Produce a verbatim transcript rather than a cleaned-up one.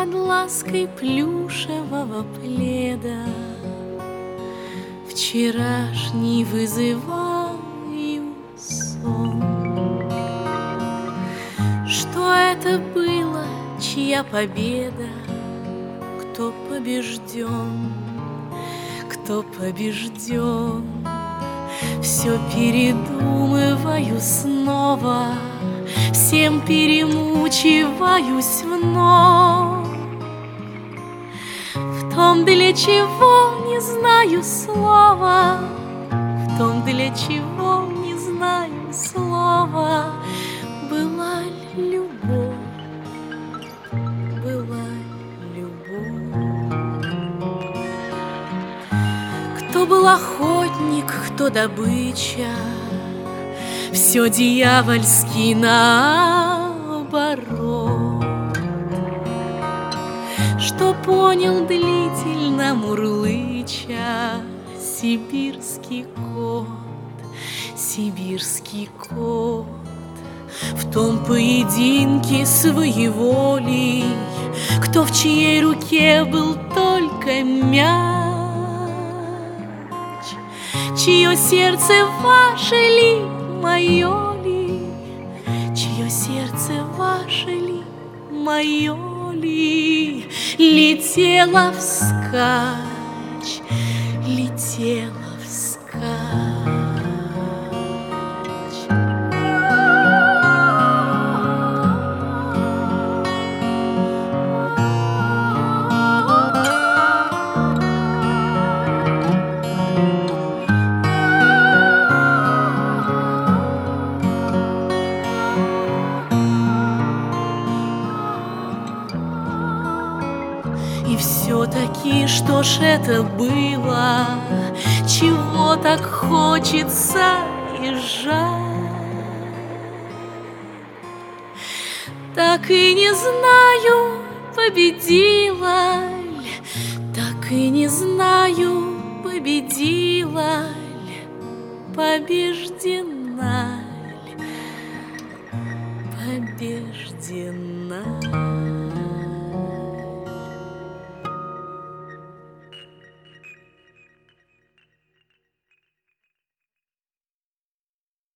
под лаской плюшевого пледа вчерашний вызываю сон. Что это было, чья победа? Кто побежден? Кто побежден? Все передумываю снова, всем перемучиваюсь вновь. В том, для чего не знаю слова, в том, для чего не знаю слова. Была любовь, была любовь. Кто был охотник, кто добыча, все дьявольски наоборот. Что понял длительно мурлыча сибирский кот, сибирский кот. В том поединке своеволий, кто в чьей руке был только мяч, чье сердце ваше ли, мое ли, чье сердце ваше ли, мое ли, летела вскачь, летела вскачь. И все-таки, что ж это было, чего так хочется и жаль? Так и не знаю, победила ль, так и не знаю, победила ль, побеждена ль, побеждена.